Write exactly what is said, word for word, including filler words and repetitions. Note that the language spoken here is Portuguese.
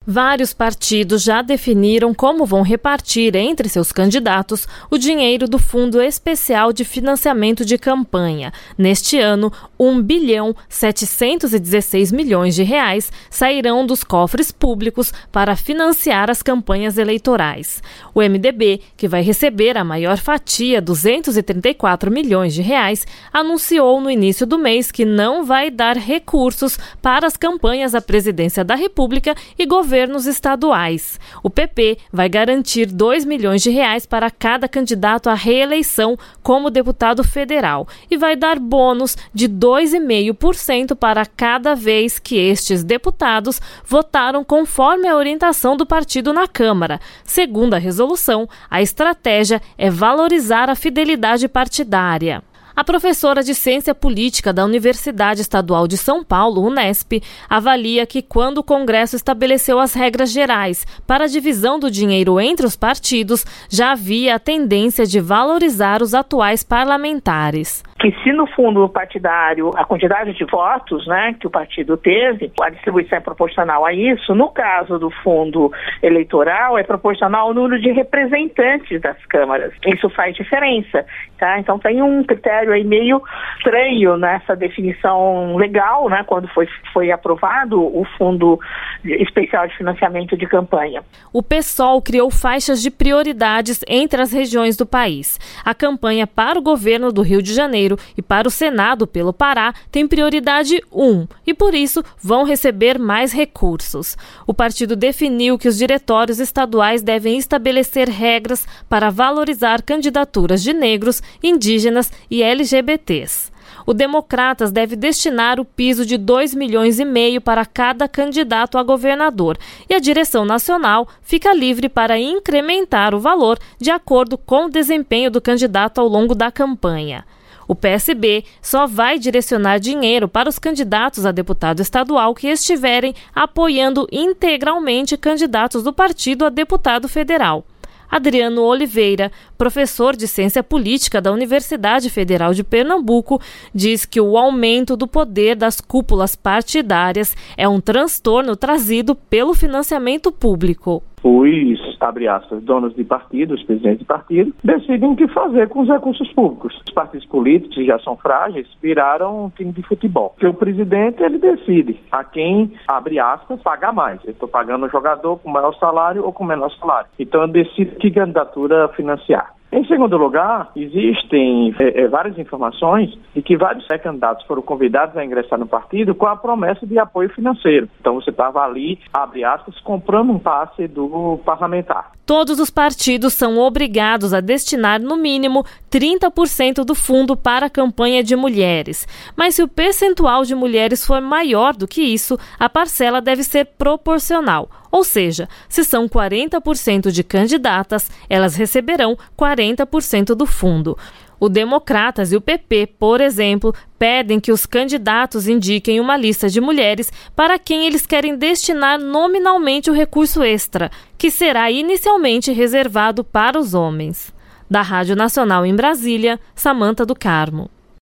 Vários partidos já definiram como vão repartir entre seus candidatos o dinheiro do Fundo Especial de Financiamento de Campanha. Neste ano, um bilhão setecentos e dezesseis milhões de reais sairão dos cofres públicos para financiar as campanhas eleitorais. O M D B, que vai receber a maior fatia, duzentos e trinta e quatro milhões de reais, anunciou no início do mês que não vai dar recursos para as campanhas à presidência da República e governo governos estaduais. O P P vai garantir dois milhões de reais para cada candidato à reeleição como deputado federal e vai dar bônus de dois vírgula cinco por cento para cada vez que estes deputados votaram conforme a orientação do partido na Câmara. Segundo a resolução, a estratégia é valorizar a fidelidade partidária. A professora de Ciência Política da Universidade Estadual de São Paulo, Unesp, avalia que quando o Congresso estabeleceu as regras gerais para a divisão do dinheiro entre os partidos, já havia a tendência de valorizar os atuais parlamentares. Que se no fundo partidário a quantidade de votos, né, que o partido teve, a distribuição é proporcional a isso, no caso do fundo eleitoral é proporcional ao número de representantes das câmaras. Isso faz diferença, tá? Então tem um critério aí meio estranho nessa definição legal, né, quando foi, foi aprovado o Fundo Especial de Financiamento de Campanha. O PSOL criou faixas de prioridades entre as regiões do país. A campanha para o governo do Rio de Janeiro e para o Senado pelo Pará tem prioridade um e, por isso, vão receber mais recursos. O partido definiu que os diretórios estaduais devem estabelecer regras para valorizar candidaturas de negros, indígenas e L G B Ts. O Democratas deve destinar o piso de dois milhões e meio para cada candidato a governador e a direção nacional fica livre para incrementar o valor de acordo com o desempenho do candidato ao longo da campanha. O P S B só vai direcionar dinheiro para os candidatos a deputado estadual que estiverem apoiando integralmente candidatos do partido a deputado federal. Adriano Oliveira, professor de Ciência Política da Universidade Federal de Pernambuco, diz que o aumento do poder das cúpulas partidárias é um transtorno trazido pelo financiamento público. Os, abre aspas, donos de partidos, presidentes de partido, decidem o que fazer com os recursos públicos. Os partidos políticos, que já são frágeis, viraram um time de futebol. Porque o presidente, ele decide a quem, abre aspas, pagar mais. Eu estou pagando o jogador com maior salário ou com menor salário. Então eu decido que candidatura financiar. Em segundo lugar, existem é, é, várias informações de que vários candidatos foram convidados a ingressar no partido com a promessa de apoio financeiro. Então você estava ali, abre aspas, comprando um passe do parlamentar. Todos os partidos são obrigados a destinar, no mínimo, trinta por cento do fundo para a campanha de mulheres. Mas se o percentual de mulheres for maior do que isso, a parcela deve ser proporcional. Ou seja, se são quarenta por cento de candidatas, elas receberão quarenta por cento do fundo. O Democratas e o P P, por exemplo, pedem que os candidatos indiquem uma lista de mulheres para quem eles querem destinar nominalmente o recurso extra, que será inicialmente reservado para os homens. Da Rádio Nacional em Brasília, Samanta do Carmo.